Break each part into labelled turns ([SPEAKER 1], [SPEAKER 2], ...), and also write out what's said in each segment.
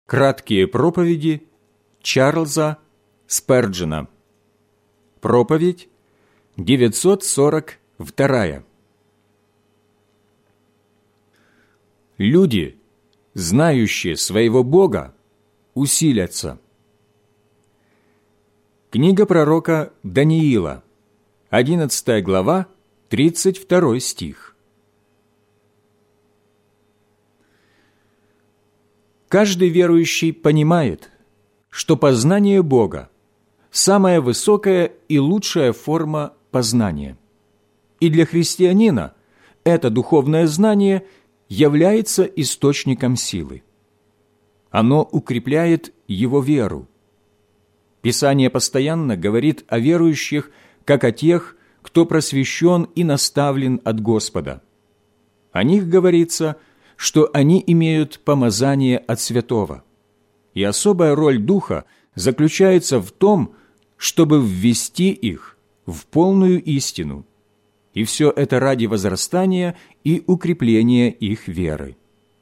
[SPEAKER 1] Краткие проповеди Чарльза Сперджена. Проповедь 942. Люди, знающие своего Бога, усилятся. Книга пророка Даниила, 11 глава, 32 стих. Каждый верующий понимает, что познание Бога – самая высокая и лучшая форма познания. И для христианина это духовное знание является источником силы. Оно укрепляет его веру. Писание постоянно говорит о верующих, как о тех, кто просвещен и наставлен от Господа. О них говорится, что они имеют помазание от святого. И особая роль Духа заключается в том, чтобы ввести их в полную истину. И все это ради возрастания и укрепления их веры.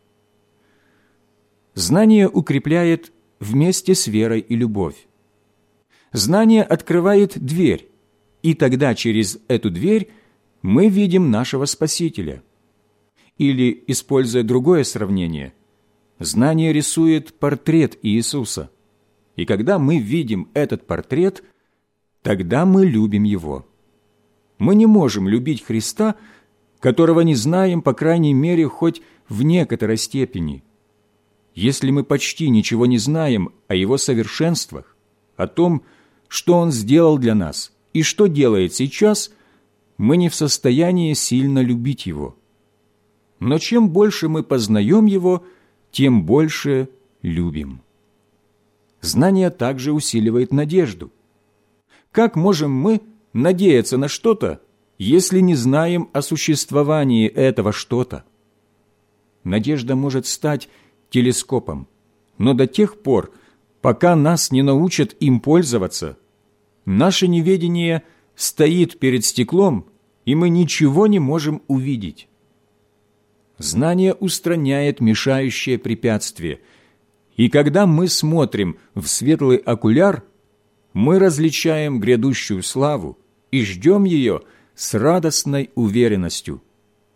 [SPEAKER 1] Знание укрепляет вместе с верой и любовь. Знание открывает дверь, и тогда через эту дверь мы видим нашего Спасителя. Или, используя другое сравнение, знание рисует портрет Иисуса. И когда мы видим этот портрет, тогда мы любим Его. Мы не можем любить Христа, которого не знаем, по крайней мере, хоть в некоторой степени. Если мы почти ничего не знаем о Его совершенствах, о том, что Он сделал для нас и что делает сейчас, мы не в состоянии сильно любить Его. Но чем больше мы познаем Его, тем больше любим. Знание также усиливает надежду. Как можем мы надеяться на что-то, если не знаем о существовании этого что-то? Надежда может стать телескопом, но до тех пор, пока нас не научат им пользоваться, наше неведение стоит перед стеклом, и мы ничего не можем увидеть. Знание устраняет мешающее препятствие, и когда мы смотрим в светлый окуляр, мы различаем грядущую славу и ждем ее с радостной уверенностью.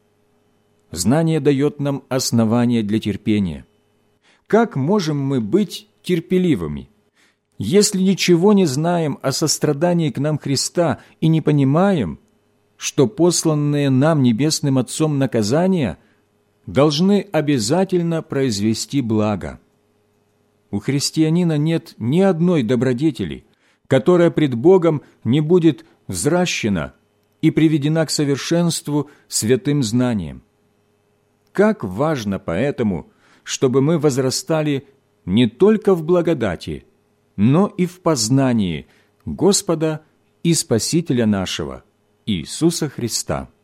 [SPEAKER 1] Знание дает нам основания для терпения. Как можем мы быть терпеливыми, если ничего не знаем о сострадании к нам Христа и не понимаем, что посланные нам Небесным Отцом наказания должны обязательно произвести благо? У христианина нет ни одной добродетели, которая пред Богом не будет взращена и приведена к совершенству святым знанием. Как важно поэтому, чтобы мы возрастали не только в благодати, но и в познании Господа и Спасителя нашего, Иисуса Христа.